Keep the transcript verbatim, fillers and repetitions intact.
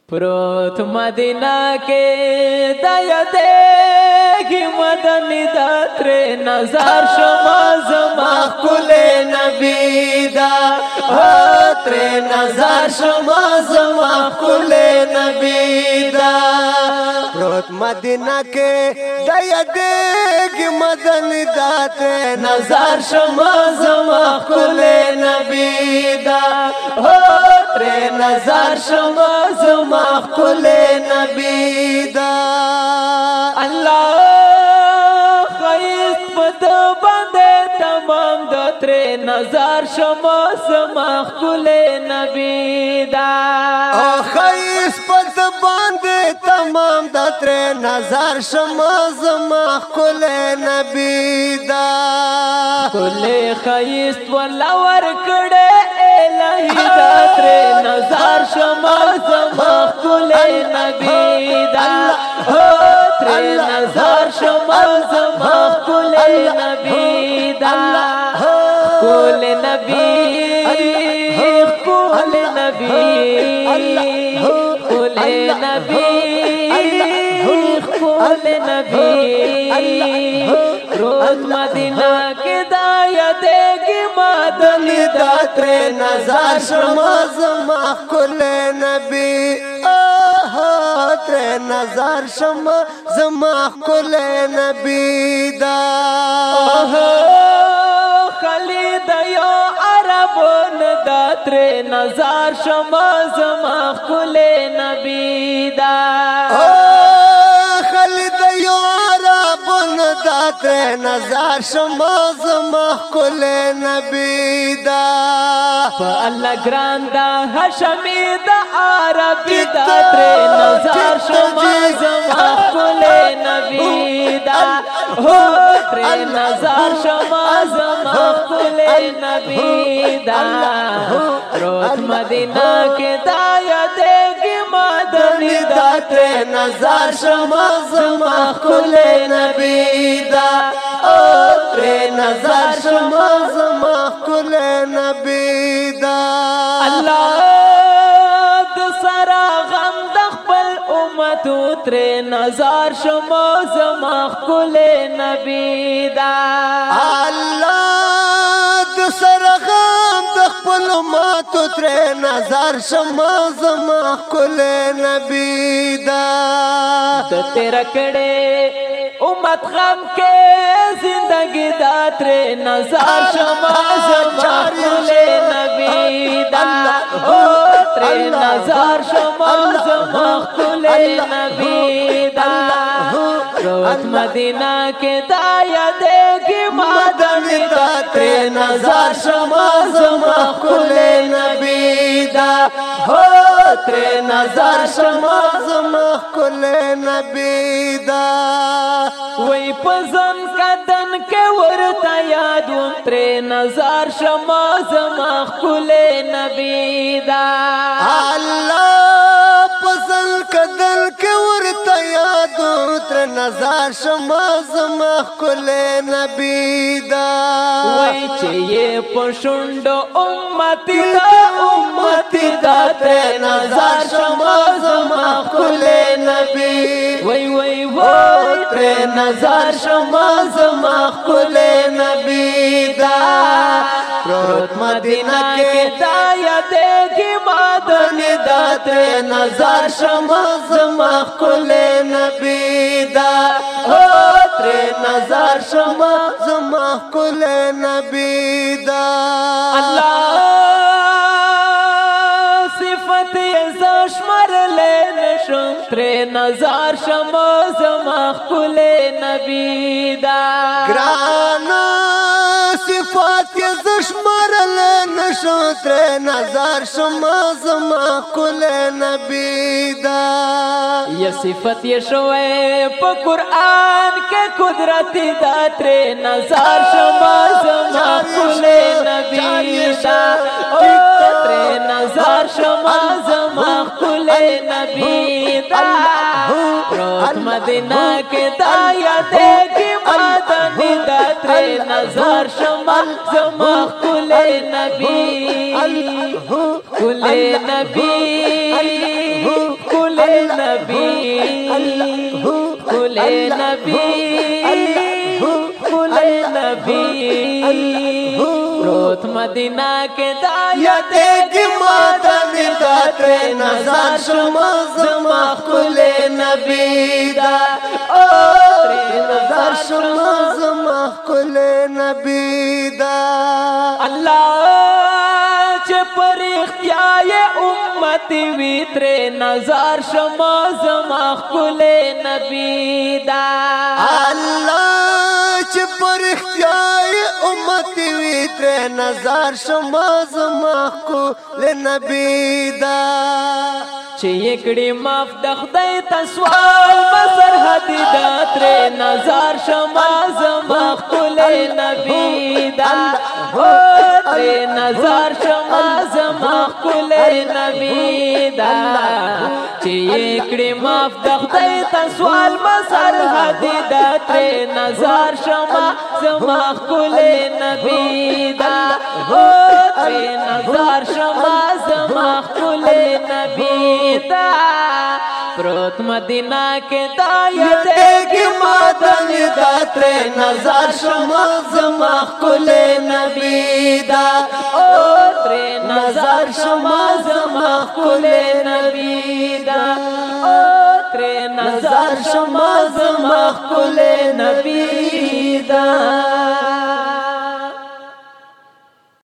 پروت مدینہ کے دیا دیگی مدنی دا تر نظر شما زما کل نبی دا تر نظر شما زما کل نبی دا پروت مدینہ کے دیا دیگی مدنی دا تر نظر شما زما کل نبی دا تر نظر شما زما کل نبی دا اللہ خیست پد بندے تمام دا تر نظر شما زما کل نبی دا خیست پد بندے تمام دا تر نظر شما زما کل نبی دا کل خیست ولور کڑے الہی دا تر نظر شما زما کل نبی دا تر نظر شما زما کل نبی دا کل نبی کل نبی کل نبی کل نبی روز مدینہ کے دایا دیگی مدنی دا تر نظر شما زما کل نبی تر نظر شما زما کل نبی دا خلید یو عربون دا تر نظر شما زما کل نبی دا خلید یو عربون دا تر نظر شما زما کل نبی دا پا اللہ گران دا حشمی دا عربی دا تر نظر شما زما کل نبی دا تر نظر شما زما کل نبی دا روز مدینہ کے دایا دیگی مدنی دا تر نظر شما زما کل نبی دا تر نظر شما زما کل نبی دا اللہ دسرا غم دخبل امتو تر نظر شما زما کل نبی دا اللہ دسرا غم دخبل امتو تر نظر شما زما کل نبی دا تیرا کڑے امت غم کے زندگی دا تر نظر شما زما کل نبی دا تر نظر شما زما کل نبی دا روز مدینہ کے دایا دیگی مدنی دا تر نظر شما زما کل نبی دا تر نظر شما زما کل نبی دا وی پزن کدن کے ورطا یادون تر نظر شما زما کل نبی دا اللہ پزن کدن کے ورطا یادون تر نظر شما زما کل نبی دا وی چیئے پشنڈو امتی دا امتی دا تر نظر شما زما کل نبی وی وی وی تر نظر شما زما کل نبی دا پروت مدینہ کے دایا دیگی مدنی دا تر نظر شما زما کل نبی دا تر نظر شما زما کل نبی دا اللہ صفت زشمر لینشم تر نظر شما زما کل نبی دا گرانا صفات کے زشمر لینشم تر نظر شما زما کل نبی دا یہ صفت یہ شوئے پا قرآن کے قدرتی دا تر نظر شما زما کل نبی دا تر نظر شما زما کل نبی دا روز مدینہ کے دایا دیگی مدنی دا تر نظر شما زما کل نبی کل نبی نبی خلے نبی خلے نبی روت مدینہ کے دایت یادېږي ما د ندا ترې نظر شمه زما ښکلی نبي دا او ترې نظر شمه زما ښکلی نبي دا الله چې پر اختیا یې امت وی ترې نظر شمه زما ښکلی نبي دا الله چې پر اختیا یې امت وی ترې نظر شمه زما ښکلی نبي دا چې یکړې ماف د خدای ته سوال بسر حدی دا ترې نظر شمه زما ښکلی نبي دا ترې نظر شمه زما ښکلی نبي دا چې یکړې ماف د خدای ته سوال بسر حدی دا ترې نظر شمه زما ښکلی نبي دا ترې نظر شمه زما ښکلی نبي دا پروت مدینہ کے دایت یادېږي ما د ندا ترې نظر شمه زما ښکلی نبي دا او ترې نظر شمه زما ښکلی نبي دا او ترې نظر شمه زما ښکلی نبي دا